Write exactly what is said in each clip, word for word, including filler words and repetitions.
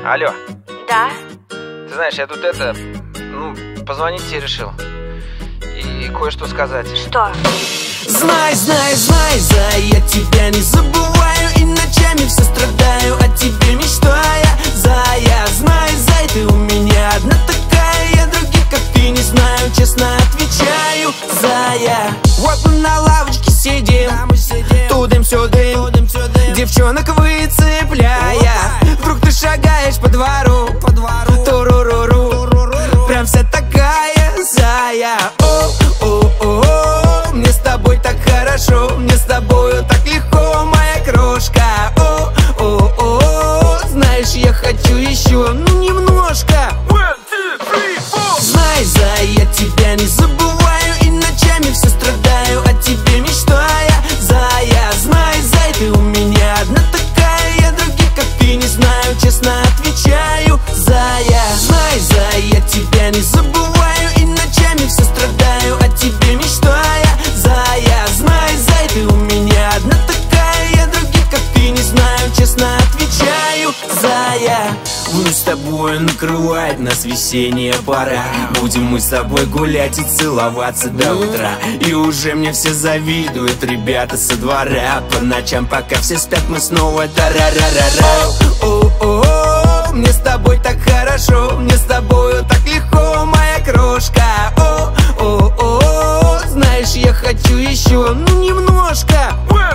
Алло. Да? Ты знаешь, я тут это, ну, позвонить тебе решил и кое-что сказать. Что? Знай, знай, знай, Зай, я тебя не забываю и ночами все страдаю, о тебе мечтая. Зая, знай, Зай, ты у меня одна такая, я других как ты не знаю, честно отвечаю. Зая, вот мы на лавочке сидим, тудым-сюдым, девчонок выцепляя. Вдруг ты шагаешь по двору, туруруру, прям вся такая, Зая. О-о-о, мне с тобой так хорошо, мне с тобою так легко, моя крошка. О-о-о, знаешь, я хочу еще, ну немножко. Знай, Зай, я тебя не забываю и ночами все страдаю, о тебе мечтая. Зая, знай, Зай, ты у меня одна такая, я других как ты не знаю, честно отвечаю. Зая, знай, Зай, я тебя не забываю и ночами все страдаю, о тебе мечтая. Зая, знай, Зай, ты у меня одна такая, я других как ты не знаю, честно отвечаю. Зая, мы с тобой накрывает нас весенняя пора, будем мы с тобой гулять и целоваться до утра. И уже мне все завидуют ребята со двора, по ночам пока все спят мы снова тарарарара. О-о-о, мне с тобой так хорошо, мне с тобою так легко, моя крошка. О-о-о, знаешь, я хочу еще, ну немножко.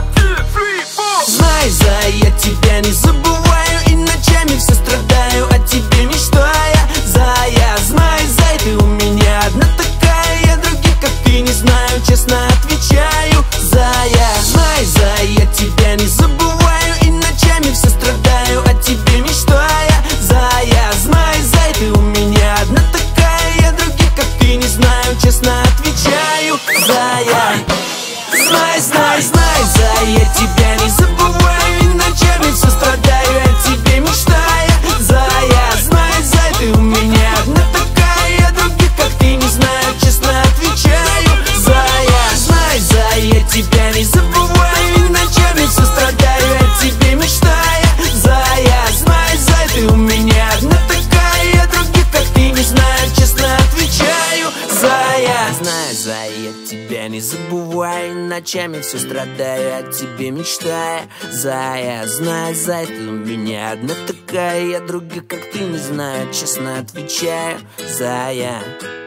Знай, Зай, я тебя не забываю и ночами все страдаю, о тебе мечтая. Зая, знай, Зай, ты у меня одна такая, я других как ты не знаю, честно отвечаю. Зая, знай, Зай, я тебя не забываю и ночами все страдаю, о тебе мечтая. Зая, знай, Зай, ты у меня одна такая, я других как ты не знаю, честно отвечаю. Зая, знай, знай, знай, Зай, я тебя не забываю и ночами все страдаю, о тебе мечтая. Зая, знай, Зай, ты у меня одна такая, я других как ты не знаю, честно отвечаю. Зая, знай, Зай, я тебя не забываю и ночами все страдаю, о тебе мечтая. Зая, знай, Зай, ты у меня одна такая, я других как ты не знаю, честно отвечаю. Зая, знай, Зай, я тебя не забываю и ночами все страдаю, о тебе мечтая. Зая, знай, Зай, ты у меня одна такая, я других как ты не знаю, честно отвечаю. Зая.